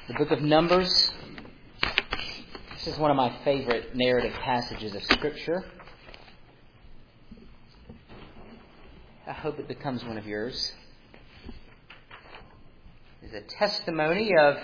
The book of Numbers. This is one of my favorite narrative passages of Scripture. I hope it becomes one of yours. It's a testimony of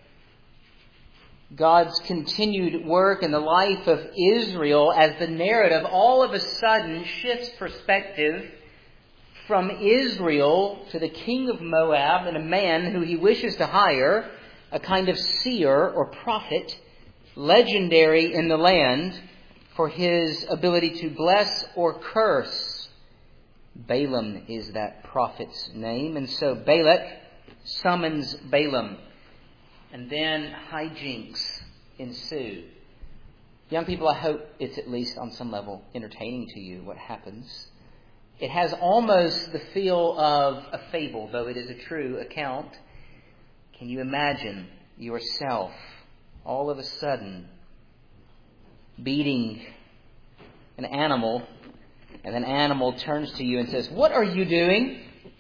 God's continued work in the life of Israel as the narrative all of a sudden shifts perspective from Israel to the king of Moab and a man who he wishes to hire, a kind of seer or prophet, legendary in the land for his ability to bless or curse. Balaam is that prophet's name, and so Balak summons Balaam. And then hijinks ensue. Young people, I hope it's at least on some level entertaining to you what happens. It has almost the feel of a fable, though it is a true account. Can you imagine yourself all of a sudden beating an animal, and an animal turns to you and says, "What are you doing?"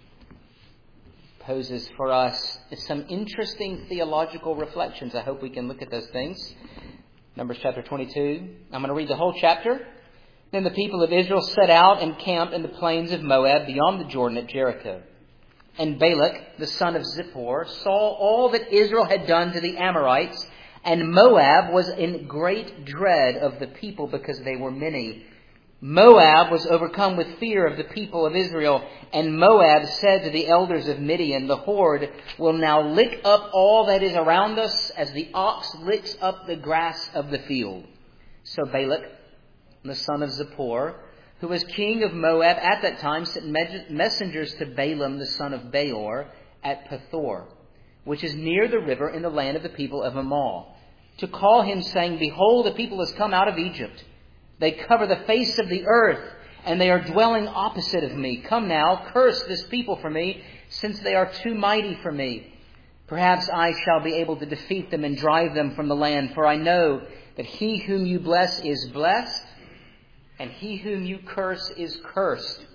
Poses for us some interesting theological reflections. I hope we can look at those things. Numbers chapter 22. I'm going to read the whole chapter. Then the people of Israel set out and camped in the plains of Moab beyond the Jordan at Jericho. And Balak, the son of Zippor, saw all that Israel had done to the Amorites, and Moab was in great dread of the people because they were many. Moab was overcome with fear of the people of Israel, and Moab said to the elders of Midian, "The horde will now lick up all that is around us as the ox licks up the grass of the field." So Balak, the son of Zippor, who was king of Moab at that time, sent messengers to Balaam, the son of Beor, at Pethor, which is near the river in the land of the people of Amal, to call him, saying, "Behold, the people has come out of Egypt. They cover the face of the earth, and they are dwelling opposite of me. Come now, curse this people for me, since they are too mighty for me. Perhaps I shall be able to defeat them and drive them from the land. For I know that he whom you bless is blessed, and he whom you curse is cursed."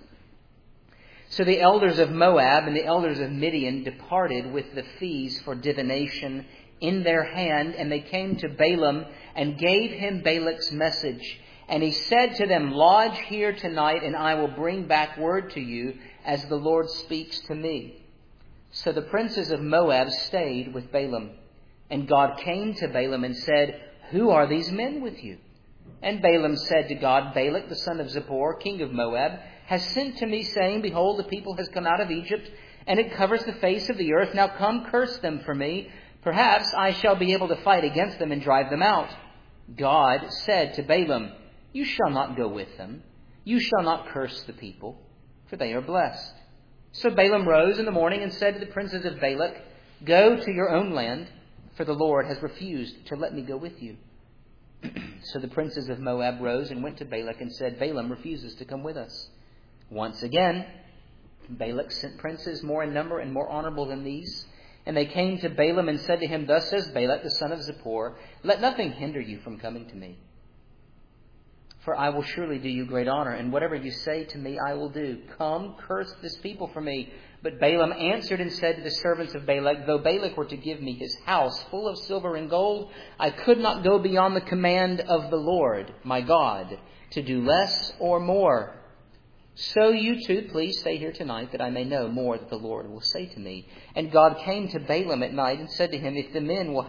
So the elders of Moab and the elders of Midian departed with the fees for divination in their hand, and they came to Balaam and gave him Balak's message. And he said to them, "Lodge here tonight, and I will bring back word to you as the Lord speaks to me." So the princes of Moab stayed with Balaam. And God came to Balaam and said, "Who are these men with you?" And Balaam said to God, "Balak, the son of Zippor, king of Moab, has sent to me, saying, Behold, the people has come out of Egypt, and it covers the face of the earth. Now come, curse them for me. Perhaps I shall be able to fight against them and drive them out." God said to Balaam, "You shall not go with them. You shall not curse the people, for they are blessed." So Balaam rose in the morning and said to the princes of Balak, "Go to your own land, for the Lord has refused to let me go with you." So the princes of Moab rose and went to Balak and said, "Balaam refuses to come with us." Once again, Balak sent princes more in number and more honorable than these. And they came to Balaam and said to him, "Thus says Balak, the son of Zippor, let nothing hinder you from coming to me. For I will surely do you great honor, and whatever you say to me I will do. Come, curse this people for me." But Balaam answered and said to the servants of Balak, "Though Balak were to give me his house full of silver and gold, I could not go beyond the command of the Lord, my God, to do less or more. So you too, please stay here tonight, that I may know more that the Lord will say to me." And God came to Balaam at night and said to him, If the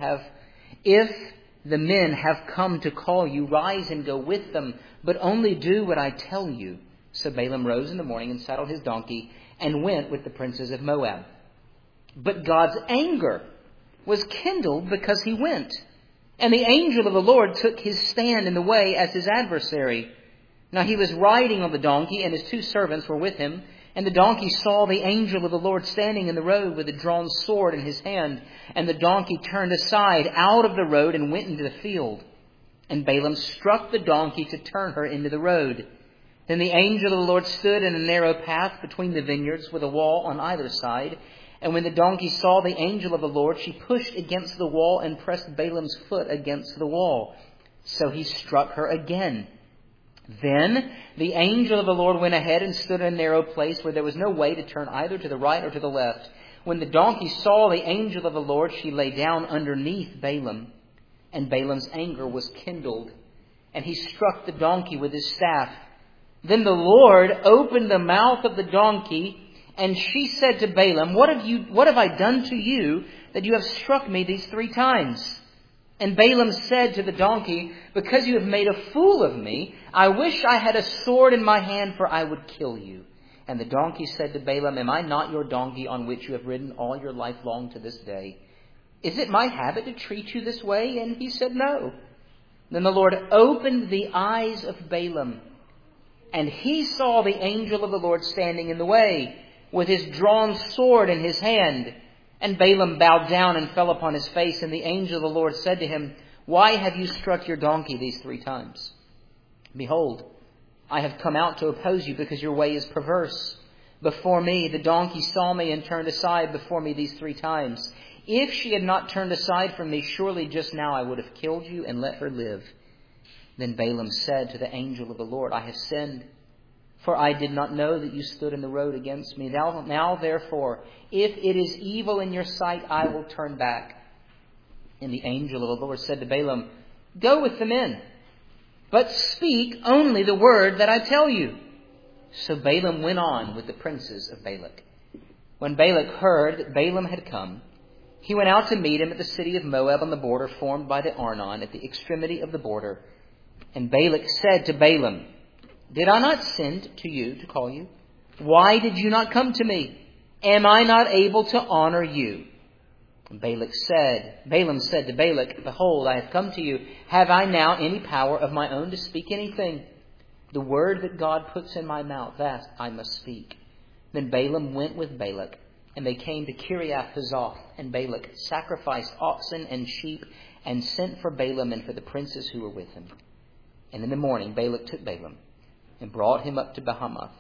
men have come to call you, rise and go with them, but only do what I tell you." So Balaam rose in the morning and saddled his donkey and went with the princes of Moab. But God's anger was kindled because he went. And the angel of the Lord took his stand in the way as his adversary. Now he was riding on the donkey, and his two servants were with him. And the donkey saw the angel of the Lord standing in the road with a drawn sword in his hand. And the donkey turned aside out of the road and went into the field. And Balaam struck the donkey to turn her into the road. Then the angel of the Lord stood in a narrow path between the vineyards with a wall on either side. And when the donkey saw the angel of the Lord, she pushed against the wall and pressed Balaam's foot against the wall. So he struck her again. Then the angel of the Lord went ahead and stood in a narrow place where there was no way to turn either to the right or to the left. When the donkey saw the angel of the Lord, she lay down underneath Balaam, and Balaam's anger was kindled, and he struck the donkey with his staff. Then the Lord opened the mouth of the donkey, and she said to Balaam, What have I done to you that you have struck me these 3 times? And Balaam said to the donkey, Because you have made a fool of me, I wish I had a sword in my hand, for I would kill you. And the donkey said to Balaam, Am I not your donkey on which you have ridden all your life long to this day? Is it my habit to treat you this way? And he said, No. Then the Lord opened the eyes of Balaam, and he saw the angel of the Lord standing in the way, with his drawn sword in his hand. And Balaam bowed down and fell upon his face, and the angel of the Lord said to him, Why have you struck your donkey these 3 times? Behold, I have come out to oppose you, because your way is perverse. Before me, the donkey saw me and turned aside before me these 3 times. If she had not turned aside from me, surely just now I would have killed you and let her live. Then Balaam said to the angel of the Lord, I have sinned, for I did not know that you stood in the road against me. Now, therefore, if it is evil in your sight, I will turn back. And the angel of the Lord said to Balaam, Go with the men, but speak only the word that I tell you. So Balaam went on with the princes of Balak. When Balak heard that Balaam had come, he went out to meet him at the city of Moab on the border formed by the Arnon, at the extremity of the border. And Balak said to Balaam, Did I not send to you to call you? Why did you not come to me? Am I not able to honor you? And Balaam said to Balak, Behold, I have come to you. Have I now any power of my own to speak anything? The word that God puts in my mouth, that I must speak. Then Balaam went with Balak, and they came to Kiriath-Huzoth, and Balak sacrificed oxen and sheep, and sent for Balaam and for the princes who were with him. And in the morning Balak took Balaam, and brought him up to Bamoth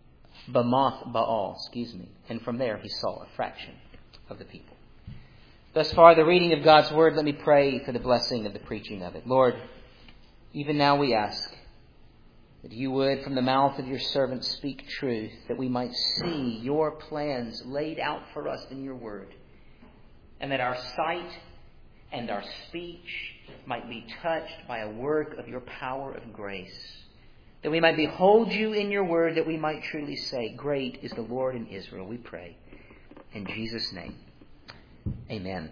Baal, and from there he saw a fraction of the people. Thus far, the reading of God's word. Let me pray for the blessing of the preaching of it. Lord, even now we ask that you would, from the mouth of your servant, speak truth, that we might see your plans laid out for us in your word, and that our sight and our speech might be touched by a work of your power of grace, that we might behold you in your word, that we might truly say, Great is the Lord in Israel, we pray. In Jesus' name, amen.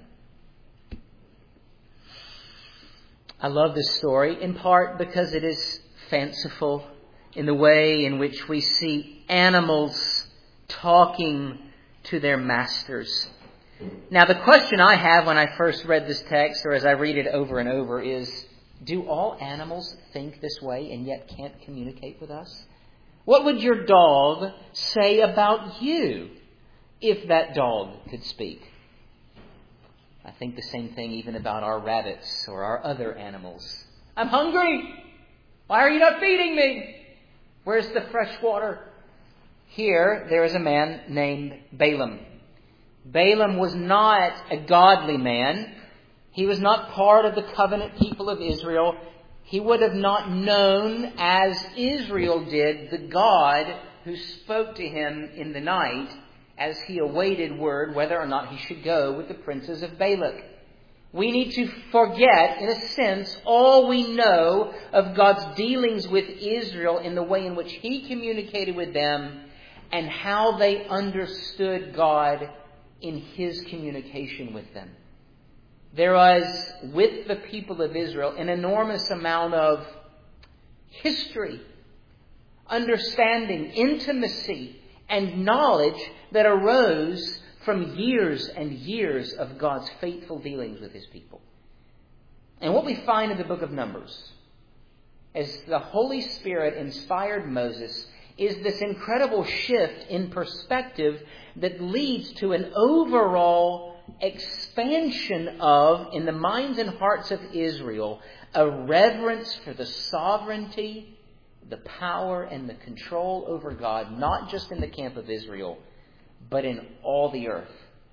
I love this story, in part because it is fanciful in the way in which we see animals talking to their masters. Now, the question I have when I first read this text, or as I read it over and over, is, do all animals think this way and yet can't communicate with us? What would your dog say about you if that dog could speak? I think the same thing even about our rabbits or our other animals. I'm hungry. Why are you not feeding me? Where's the fresh water? Here, there is a man named Balaam. Balaam was not a godly man. He was not part of the covenant people of Israel. He would have not known, as Israel did, the God who spoke to him in the night as he awaited word whether or not he should go with the princes of Balak. We need to forget, in a sense, all we know of God's dealings with Israel in the way in which he communicated with them and how they understood God in his communication with them. There was, with the people of Israel, an enormous amount of history, understanding, intimacy, and knowledge that arose from years and years of God's faithful dealings with his people. And what we find in the book of Numbers, as the Holy Spirit inspired Moses, is this incredible shift in perspective that leads to an overall expansion of, in the minds and hearts of Israel, a reverence for the sovereignty, the power, and the control over God, not just in the camp of Israel, but in all the earth.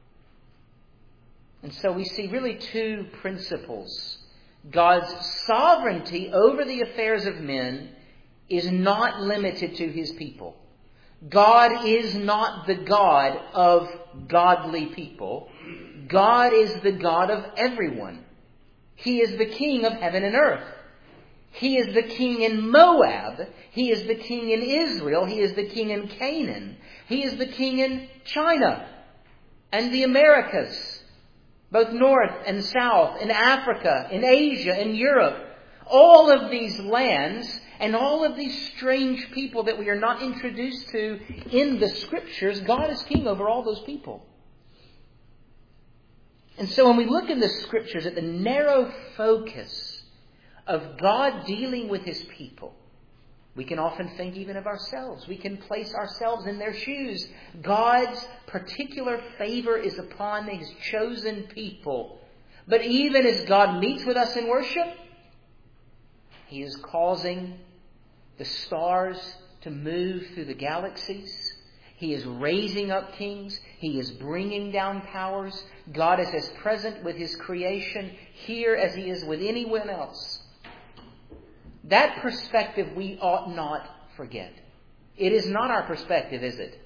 And so we see really two principles. God's sovereignty over the affairs of men is not limited to his people. God is not the God of godly people. God is the God of everyone. He is the King of heaven and earth. He is the King in Moab. He is the King in Israel. He is the King in Canaan. He is the King in China and the Americas, both north and south, in Africa, in Asia, in Europe. All of these lands and all of these strange people that we are not introduced to in the Scriptures, God is King over all those people. And so when we look in the Scriptures at the narrow focus of God dealing with His people, we can often think even of ourselves. We can place ourselves in their shoes. God's particular favor is upon His chosen people. But even as God meets with us in worship, He is causing the stars to move through the galaxies. He is raising up kings. He is bringing down powers. God is as present with His creation here as He is with anyone else. That perspective we ought not forget. It is not our perspective, is it?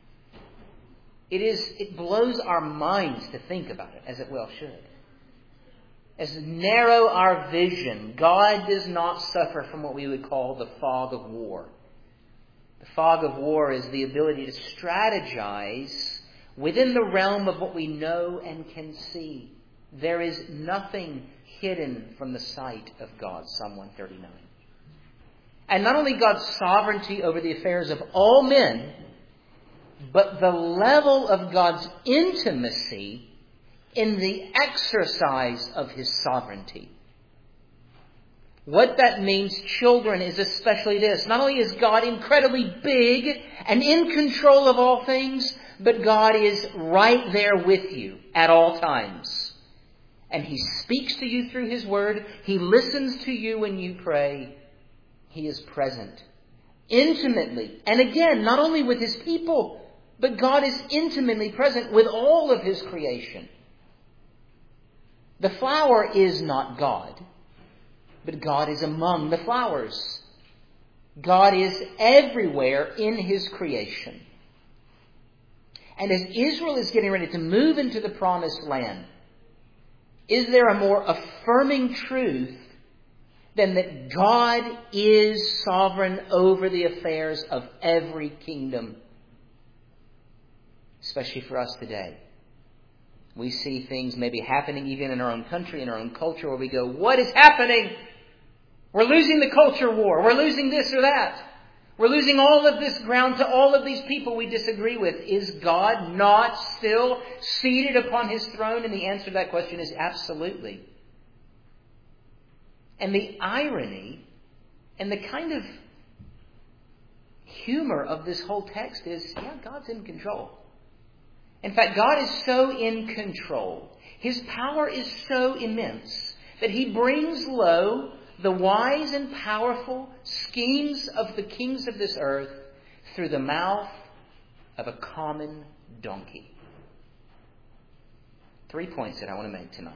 It blows our minds to think about it, as it well should. As narrow our vision, God does not suffer from what we would call the fog of war. The fog of war is the ability to strategize within the realm of what we know and can see. There is nothing hidden from the sight of God, Psalm 139. And not only God's sovereignty over the affairs of all men, but the level of God's intimacy in the exercise of His sovereignty. What that means, children, is especially this. Not only is God incredibly big and in control of all things, but God is right there with you at all times. And He speaks to you through His Word. He listens to you when you pray. He is present intimately. And again, not only with His people, but God is intimately present with all of His creation. The flower is not God, but God is among the flowers. God is everywhere in His creation. And as Israel is getting ready to move into the promised land, is there a more affirming truth than that God is sovereign over the affairs of every kingdom? Especially for us today. We see things maybe happening even in our own country, in our own culture, where we go, what is happening? We're losing the culture war. We're losing this or that. We're losing all of this ground to all of these people we disagree with. Is God not still seated upon His throne? And the answer to that question is absolutely. And the irony and the kind of humor of this whole text is, yeah, God's in control. In fact, God is so in control. His power is so immense that He brings low the wise and powerful schemes of the kings of this earth through the mouth of a common donkey. 3 points that I want to make tonight.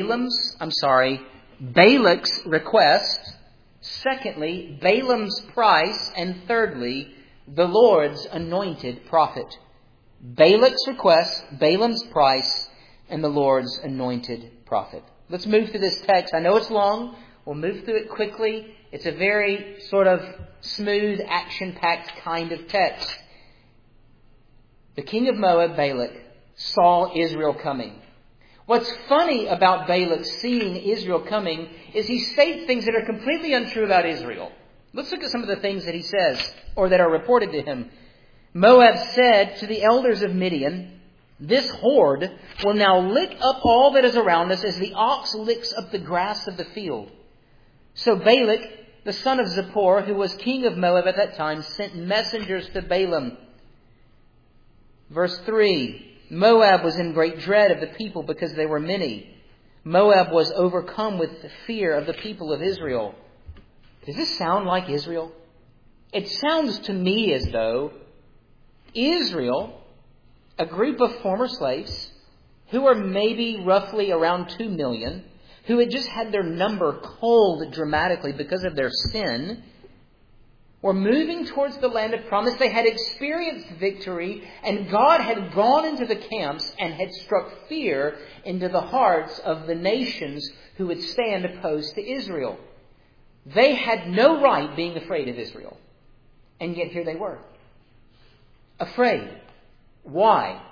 Balak's request. Secondly, Balaam's price. And thirdly, the Lord's anointed prophet. Balak's request, Balaam's price, and the Lord's anointed prophet. Let's move through this text. I know it's long. We'll move through it quickly. It's a very sort of smooth, action-packed kind of text. The king of Moab, Balak, saw Israel coming. What's funny about Balak seeing Israel coming is he states things that are completely untrue about Israel. Let's look at some of the things that he says, or that are reported to him. Moab said to the elders of Midian, "This horde will now lick up all that is around us as the ox licks up the grass of the field." So Balak, the son of Zippor, who was king of Moab at that time, sent messengers to Balaam. Verse 3, Moab was in great dread of the people because they were many. Moab was overcome with the fear of the people of Israel. Does this sound like Israel? It sounds to me as though Israel, a group of former slaves, who are maybe roughly around 2 million, who had just had their number culled dramatically because of their sin, were moving towards the land of promise. They had experienced victory, and God had gone into the camps and had struck fear into the hearts of the nations who would stand opposed to Israel. They had no right being afraid of Israel. And yet here they were. Afraid. Why?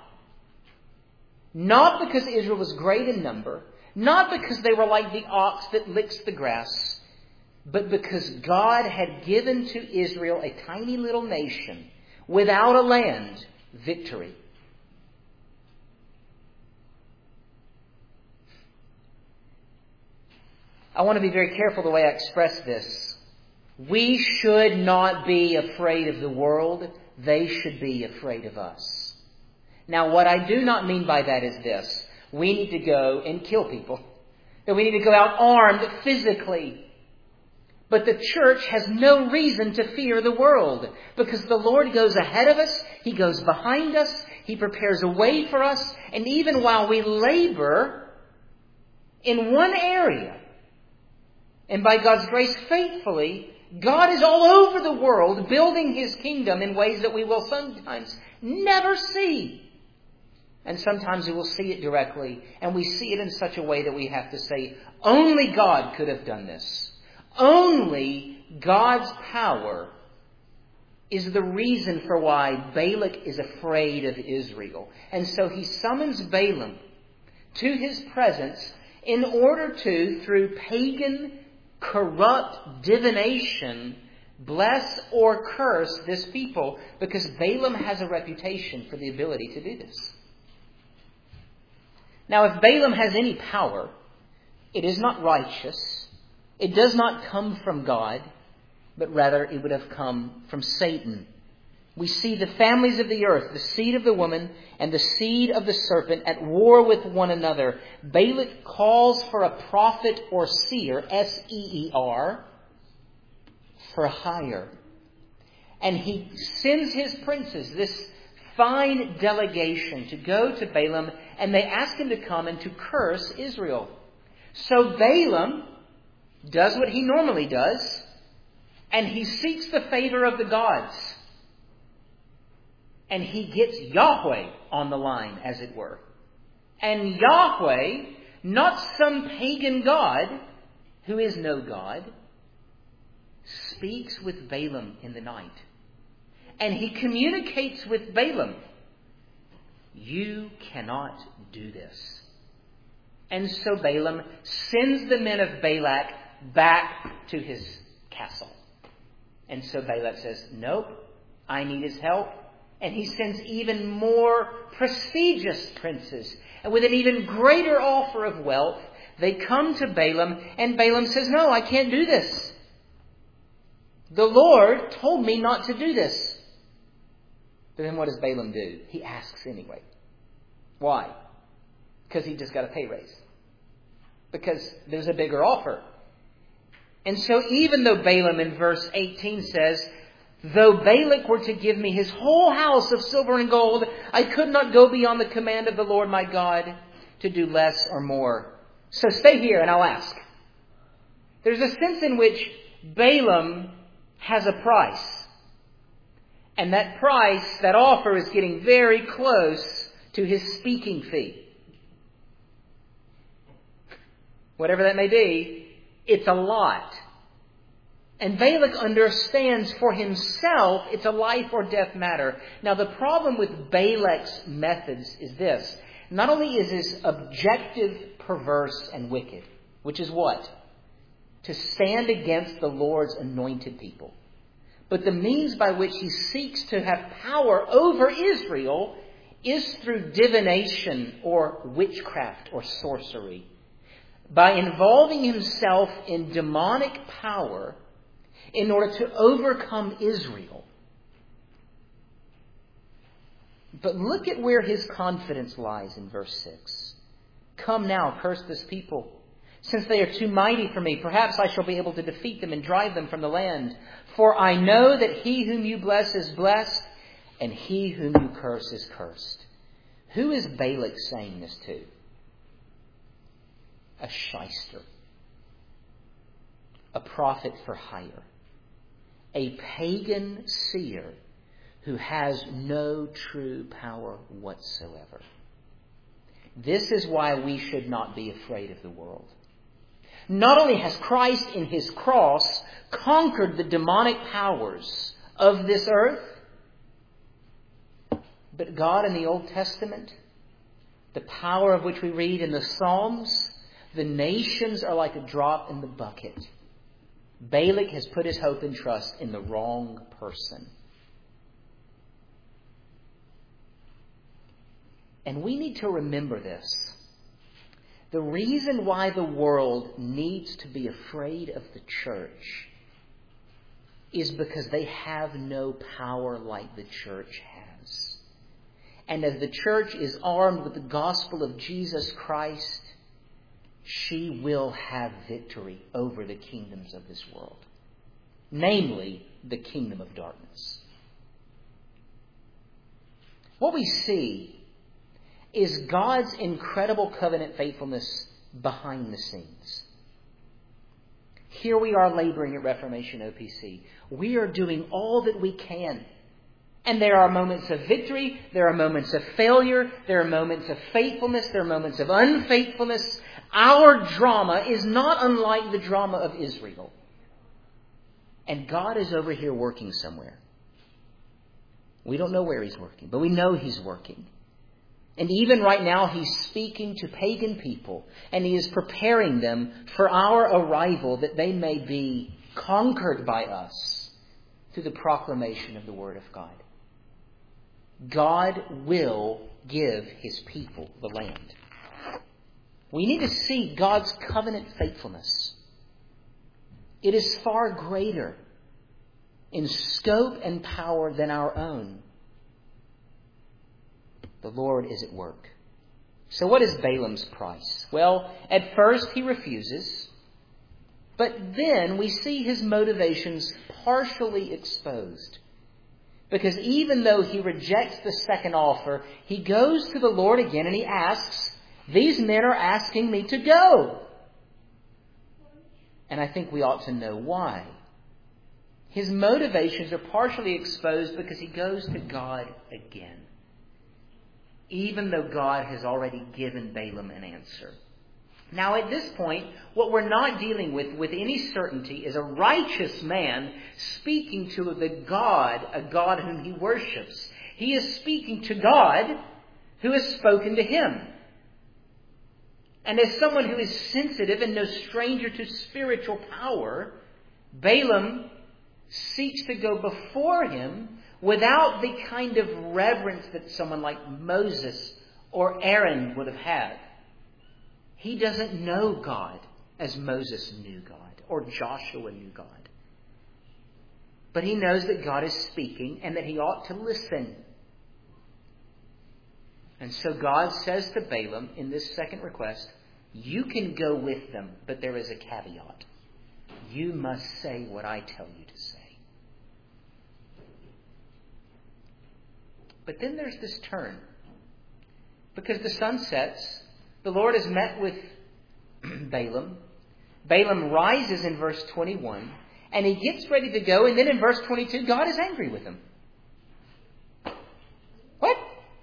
Not because Israel was great in number, not because they were like the ox that licks the grass, but because God had given to Israel, a tiny little nation, without a land, victory. I want to be very careful the way I express this. We should not be afraid of the world. They should be afraid of us. Now, what I do not mean by that is this. We need to go and kill people. That we need to go out armed physically. But the church has no reason to fear the world, because the Lord goes ahead of us, He goes behind us, He prepares a way for us, and even while we labor in one area, and by God's grace faithfully, God is all over the world building His kingdom in ways that we will sometimes never see. And sometimes we will see it directly, and we see it in such a way that we have to say, only God could have done this. Only God's power is the reason for why Balak is afraid of Israel. And so he summons Balaam to his presence in order to, through pagan, corrupt divination, bless or curse this people, because Balaam has a reputation for the ability to do this. Now, if Balaam has any power, it is not righteous. It does not come from God, but rather it would have come from Satan. We see the families of the earth, the seed of the woman and the seed of the serpent, at war with one another. Balak calls for a prophet or seer, S-E-E-R, for hire. And he sends his princes, this fine delegation, to go to Balaam, and they ask him to come and to curse Israel. So Balaam does what he normally does, and he seeks the favor of the gods. And he gets Yahweh on the line, as it were. And Yahweh, not some pagan god, who is no God, speaks with Balaam in the night. And he communicates with Balaam, you cannot do this. And so Balaam sends the men of Balak back to his castle. And so Balak says, nope, I need his help. And he sends even more prestigious princes. And with an even greater offer of wealth, they come to Balaam. And Balaam says, no, I can't do this. The Lord told me not to do this. But then what does Balaam do? He asks anyway. Why? Because he just got a pay raise. Because there's a bigger offer. And so even though Balaam in verse 18 says, though Balak were to give me his whole house of silver and gold, I could not go beyond the command of the Lord my God to do less or more. So stay here and I'll ask. There's a sense in which Balaam has a price. And that price, that offer, is getting very close to his speaking fee. Whatever that may be, it's a lot. And Balak understands for himself it's a life or death matter. Now the problem with Balak's methods is this. Not only is this objective, perverse, and wicked, which is what? To stand against the Lord's anointed people. But the means by which he seeks to have power over Israel is through divination or witchcraft or sorcery. By involving himself in demonic power in order to overcome Israel. But look at where his confidence lies in verse 6. Come now, curse this people. Since they are too mighty for me, perhaps I shall be able to defeat them and drive them from the land. For I know that he whom you bless is blessed, and he whom you curse is cursed. Who is Balak saying this to? A shyster. A prophet for hire. a pagan seer who has no true power whatsoever. This is why we should not be afraid of the world. Not only has Christ in his cross conquered the demonic powers of this earth, but God in the Old Testament, the power of which we read in the Psalms, the nations are like a drop in the bucket. Balak has put his hope and trust in the wrong person. And we need to remember this. The reason why the world needs to be afraid of the church is because they have no power like the church has. And as the church is armed with the gospel of Jesus Christ, she will have victory over the kingdoms of this world, namely the kingdom of darkness. What we see is God's incredible covenant faithfulness behind the scenes. Here we are laboring at Reformation OPC. We are doing all that we can. And there are moments of victory, there are moments of failure, there are moments of faithfulness, there are moments of unfaithfulness. Our drama is not unlike the drama of Israel. And God is over here working somewhere. We don't know where He's working, but we know He's working. And even right now, He's speaking to pagan people, and He is preparing them for our arrival that they may be conquered by us through the proclamation of the Word of God. God will give His people the land. We need to see God's covenant faithfulness. It is far greater in scope and power than our own. The Lord is at work. So what is Balaam's price? Well, at first he refuses, but then we see his motivations partially exposed. Because even though he rejects the second offer, he goes to the Lord again and he asks, "These men are asking me to go." And I think we ought to know why. His motivations are partially exposed because he goes to God again, even though God has already given Balaam an answer. Now at this point, what we're not dealing with any certainty is a righteous man speaking to a God whom he worships. He is speaking to God who has spoken to him. And as someone who is sensitive and no stranger to spiritual power, Balaam seeks to go before him without the kind of reverence that someone like Moses or Aaron would have had. He doesn't know God as Moses knew God or Joshua knew God. But he knows that God is speaking and that he ought to listen. And so God says to Balaam in this second request, "You can go with them, but there is a caveat. You must say what I tell you to say." But then there's this turn. Because the sun sets, the Lord has met with Balaam. Balaam rises in verse 21, and he gets ready to go, and then in verse 22, God is angry with him. What?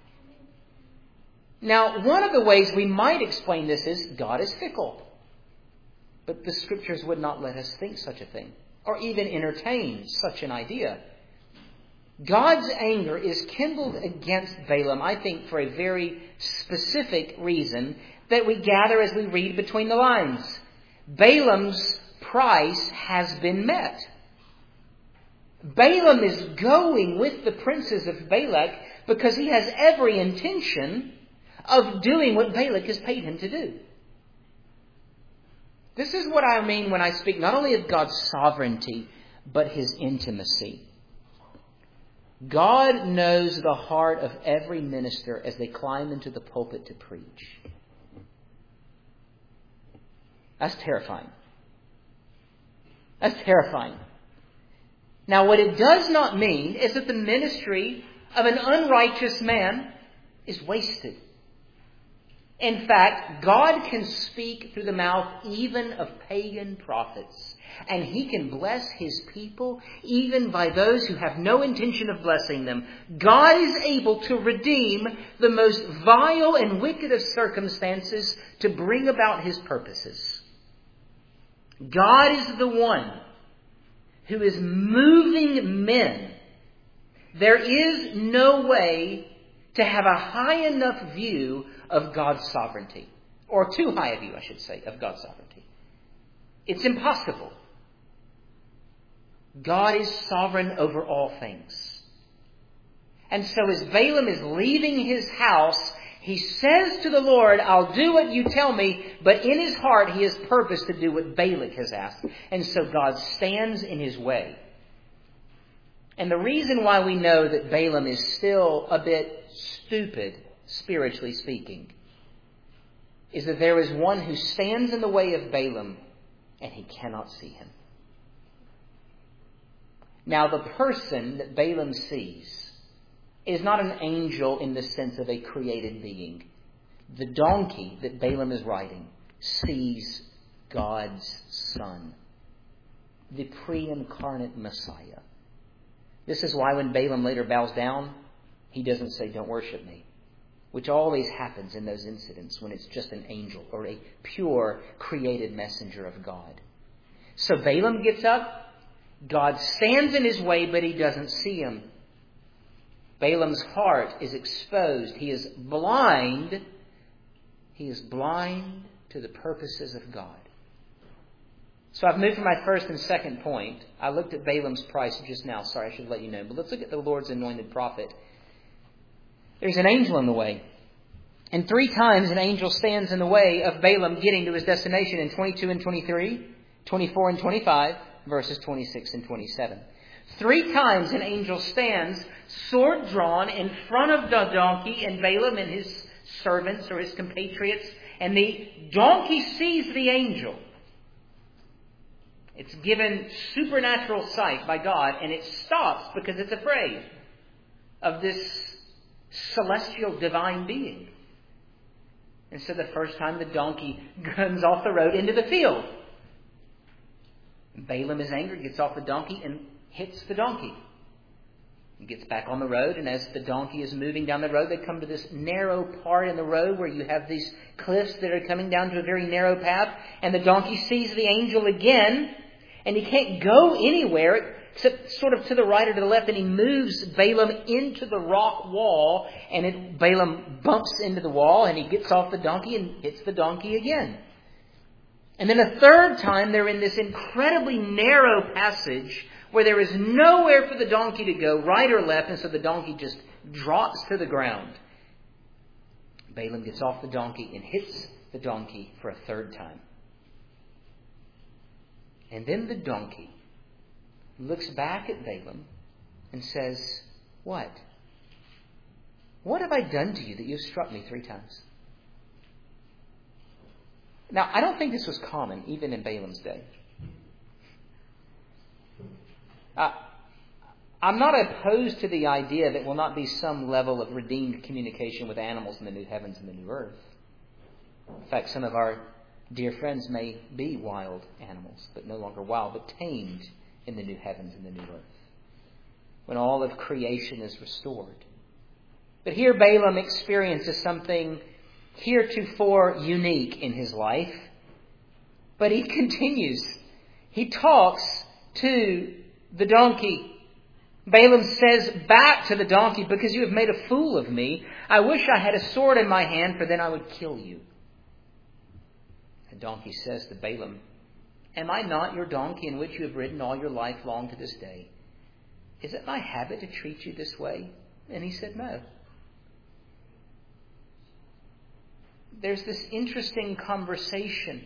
Now, one of the ways we might explain this is God is fickle. But the Scriptures would not let us think such a thing, or even entertain such an idea. God's anger is kindled against Balaam, I think, for a very specific reason that we gather as we read between the lines. Balaam's price has been met. Balaam is going with the princes of Balak because he has every intention of doing what Balak has paid him to do. This is what I mean when I speak not only of God's sovereignty, but His intimacy. God knows the heart of every minister as they climb into the pulpit to preach. That's terrifying. That's terrifying. Now, what it does not mean is that the ministry of an unrighteous man is wasted. In fact, God can speak through the mouth even of pagan prophets. And He can bless His people even by those who have no intention of blessing them. God is able to redeem the most vile and wicked of circumstances to bring about His purposes. God is the one who is moving men. There is no way to have a high enough view of God's sovereignty. Or too high a view, I should say, of God's sovereignty. It's impossible. God is sovereign over all things. And so as Balaam is leaving his house, he says to the Lord, I'll do what you tell me, but in his heart he has purposed to do what Balak has asked. And so God stands in his way. And the reason why we know that Balaam is still a bit stupid, spiritually speaking, is that there is one who stands in the way of Balaam and he cannot see him. Now, the person that Balaam sees is not an angel in the sense of a created being. The donkey that Balaam is riding sees God's Son, the pre-incarnate Messiah. This is why when Balaam later bows down, he doesn't say, don't worship me, which always happens in those incidents when it's just an angel or a pure created messenger of God. So Balaam gets up. God stands in his way, but he doesn't see him. Balaam's heart is exposed. He is blind. He is blind to the purposes of God. So I've moved from my first and second point. I looked at Balaam's price just now. Sorry, I should let you know. But let's look at the Lord's anointed prophet. There's an angel in the way. And 3 times an angel stands in the way of Balaam getting to his destination in 22 and 23, 24 and 25, verses 26 and 27. 3 times an angel stands, sword drawn, in front of the donkey and Balaam and his servants or his compatriots. And the donkey sees the angel. It's given supernatural sight by God, and it stops because it's afraid of this celestial divine being. And so the first time the donkey guns off the road into the field. Balaam is angry, gets off the donkey and hits the donkey. He gets back on the road, and as the donkey is moving down the road, they come to this narrow part in the road where you have these cliffs that are coming down to a very narrow path. And the donkey sees the angel again, and he can't go anywhere except sort of to the right or to the left, and he moves Balaam into the rock wall, and Balaam bumps into the wall, and he gets off the donkey and hits the donkey again. And then a third time, they're in this incredibly narrow passage where there is nowhere for the donkey to go, right or left, and so the donkey just drops to the ground. Balaam gets off the donkey and hits the donkey for a third time. And then the donkey looks back at Balaam and says, What? What have I done to you that you've struck me 3 times? Now, I don't think this was common, even in Balaam's day. I'm not opposed to the idea that will not be some level of redeemed communication with animals in the new heavens and the new earth. In fact, some of our dear friends may be wild animals, but no longer wild, but tamed in the new heavens and the new earth, when all of creation is restored. But here Balaam experiences something heretofore unique in his life, but he continues. He talks to the donkey. Balaam says back to the donkey, because you have made a fool of me, I wish I had a sword in my hand, for then I would kill you. The donkey says to Balaam, Am I not your donkey in which you have ridden all your life long to this day? Is it my habit to treat you this way? And he said, No. There's this interesting conversation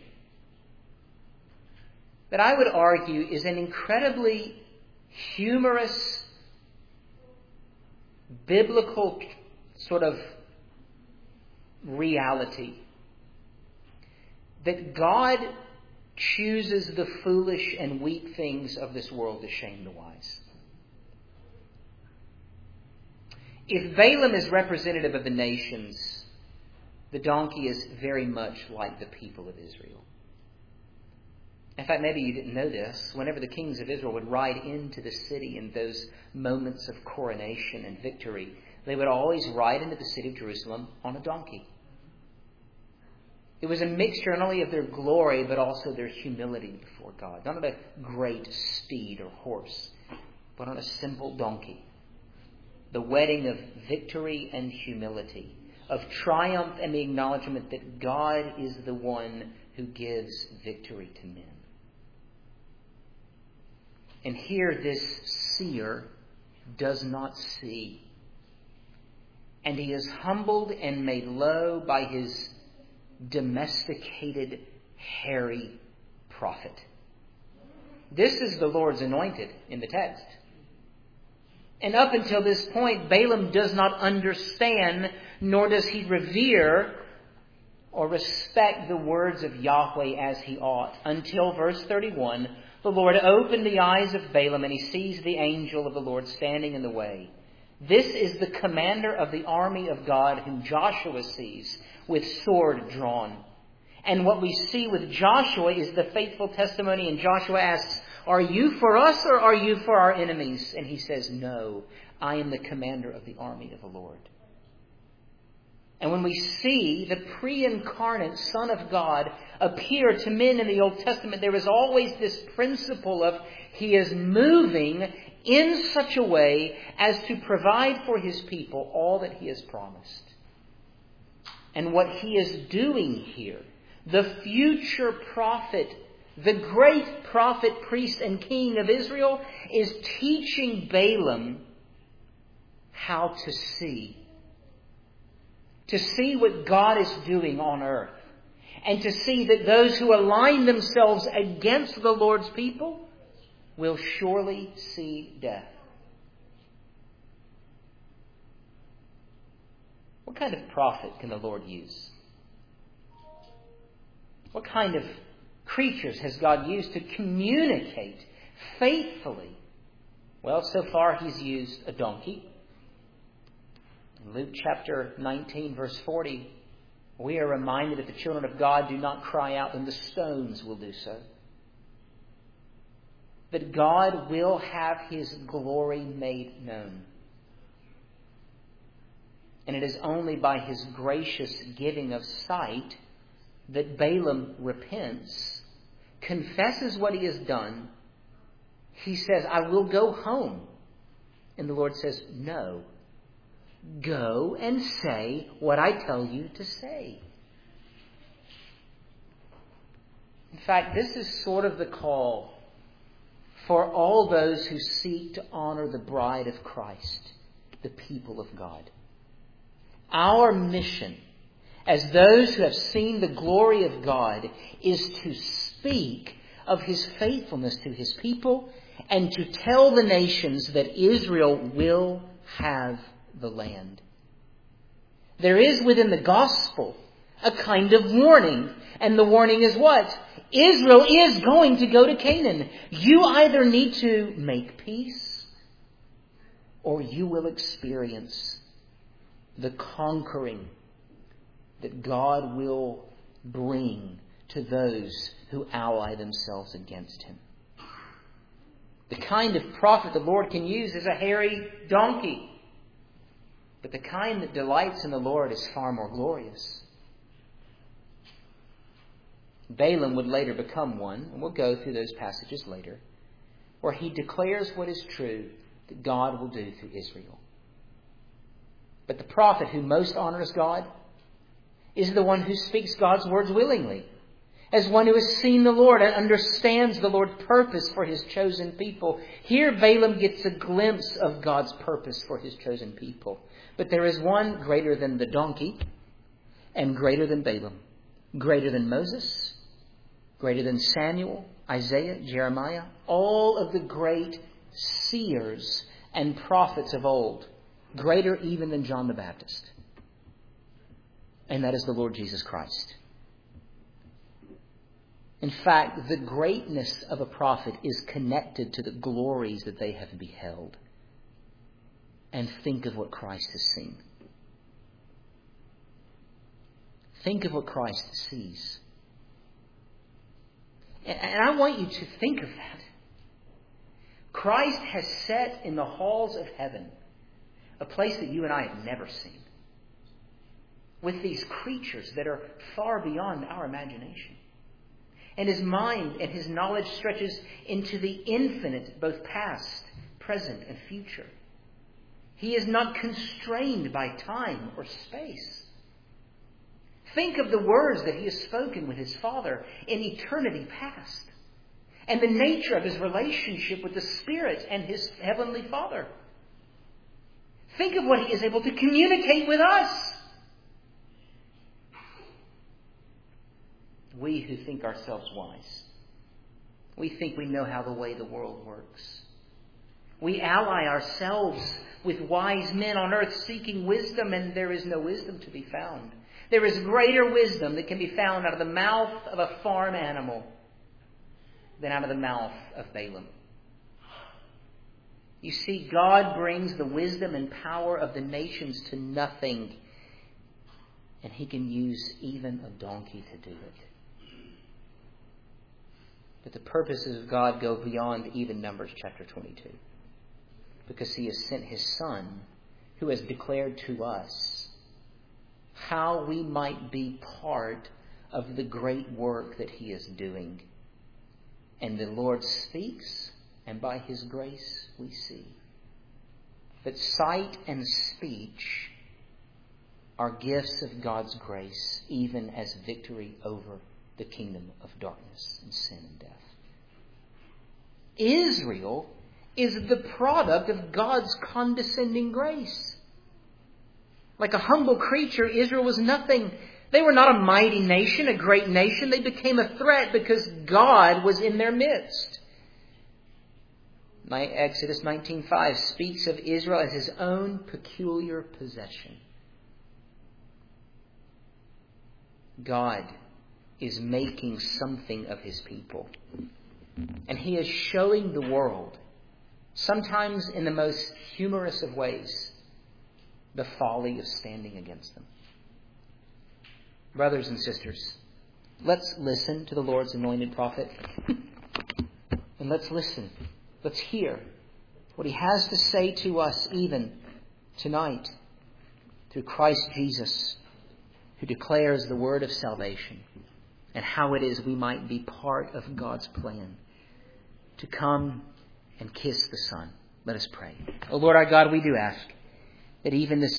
that I would argue is an incredibly humorous, biblical sort of reality. That God chooses the foolish and weak things of this world to shame the wise. If Balaam is representative of the nations, the donkey is very much like the people of Israel. In fact, maybe you didn't know this. Whenever the kings of Israel would ride into the city in those moments of coronation and victory, they would always ride into the city of Jerusalem on a donkey. It was a mixture not only of their glory, but also their humility before God. Not on a great steed or horse, but on a simple donkey. The wedding of victory and humility, of triumph and the acknowledgement that God is the one who gives victory to men. And here this seer does not see. And he is humbled and made low by his domesticated, hairy prophet. This is the Lord's anointed in the text. And up until this point, Balaam does not understand, nor does he revere or respect the words of Yahweh as he ought. Until verse 31, the Lord opened the eyes of Balaam, and he sees the angel of the Lord standing in the way. This is the commander of the army of God whom Joshua sees with sword drawn. And what we see with Joshua is the faithful testimony. And Joshua asks, "Are you for us or are you for our enemies?" And he says, "No, I am the commander of the army of the Lord." And when we see the pre-incarnate Son of God appear to men in the Old Testament, there is always this principle of he is moving in such a way as to provide for his people all that he has promised. And what he is doing here, the future prophet, the great prophet, priest, and king of Israel, is teaching Balaam how to see. To see what God is doing on earth. And to see that those who align themselves against the Lord's people will surely see death. What kind of prophet can the Lord use? What kind of creatures has God used to communicate faithfully? Well, so far he's used a donkey. In Luke chapter 19, verse 40, we are reminded that the children of God do not cry out, and the stones will do so. That God will have his glory made known. And it is only by his gracious giving of sight that Balaam repents, confesses what he has done. He says, "I will go home." And the Lord says, "No. Go and say what I tell you to say." In fact, this is sort of the call for all those who seek to honor the bride of Christ, the people of God. Our mission as those who have seen the glory of God is to speak of his faithfulness to his people and to tell the nations that Israel will have the land. There is within the gospel a kind of warning. And the warning is what? Israel is going to go to Canaan. You either need to make peace or you will experience the conquering that God will bring to those who ally themselves against him. The kind of prophet the Lord can use is a hairy donkey. But the kind that delights in the Lord is far more glorious. Balaam would later become one, and we'll go through those passages later, where he declares what is true that God will do through Israel. But the prophet who most honors God is the one who speaks God's words willingly, as one who has seen the Lord and understands the Lord's purpose for his chosen people. Here Balaam gets a glimpse of God's purpose for his chosen people. But there is one greater than the donkey and greater than Balaam, greater than Moses, greater than Samuel, Isaiah, Jeremiah, all of the great seers and prophets of old, greater even than John the Baptist. And that is the Lord Jesus Christ. In fact, the greatness of a prophet is connected to the glories that they have beheld. And think of what Christ has seen. Think of what Christ sees. And I want you to think of that. Christ has set in the halls of heaven a place that you and I have never seen, with these creatures that are far beyond our imagination. And His mind and His knowledge stretches into the infinite, both past, present, and future. He is not constrained by time or space. Think of the words that He has spoken with His Father in eternity past, and the nature of His relationship with the Spirit and His Heavenly Father. Think of what He is able to communicate with us. We who think ourselves wise, we think we know how the way the world works. We ally ourselves with wise men on earth seeking wisdom, and there is no wisdom to be found. There is greater wisdom that can be found out of the mouth of a farm animal than out of the mouth of Balaam. You see, God brings the wisdom and power of the nations to nothing, and He can use even a donkey to do it. But the purposes of God go beyond even Numbers chapter 22. Because He has sent His Son, who has declared to us how we might be part of the great work that He is doing. And the Lord speaks, and by His grace we see. But sight and speech are gifts of God's grace, even as victory over the kingdom of darkness and sin and death. Israel is the product of God's condescending grace. Like a humble creature, Israel was nothing. They were not a mighty nation, a great nation. They became a threat because God was in their midst. Exodus 19:5 speaks of Israel as His own peculiar possession. God is making something of His people. And He is showing the world, sometimes in the most humorous of ways, the folly of standing against them. Brothers and sisters, let's listen to the Lord's anointed prophet. And let's listen. Let's hear what He has to say to us even tonight through Christ Jesus, who declares the word of salvation and how it is we might be part of God's plan to come and kiss the Son. Let us pray. O Lord our God, we do ask that even this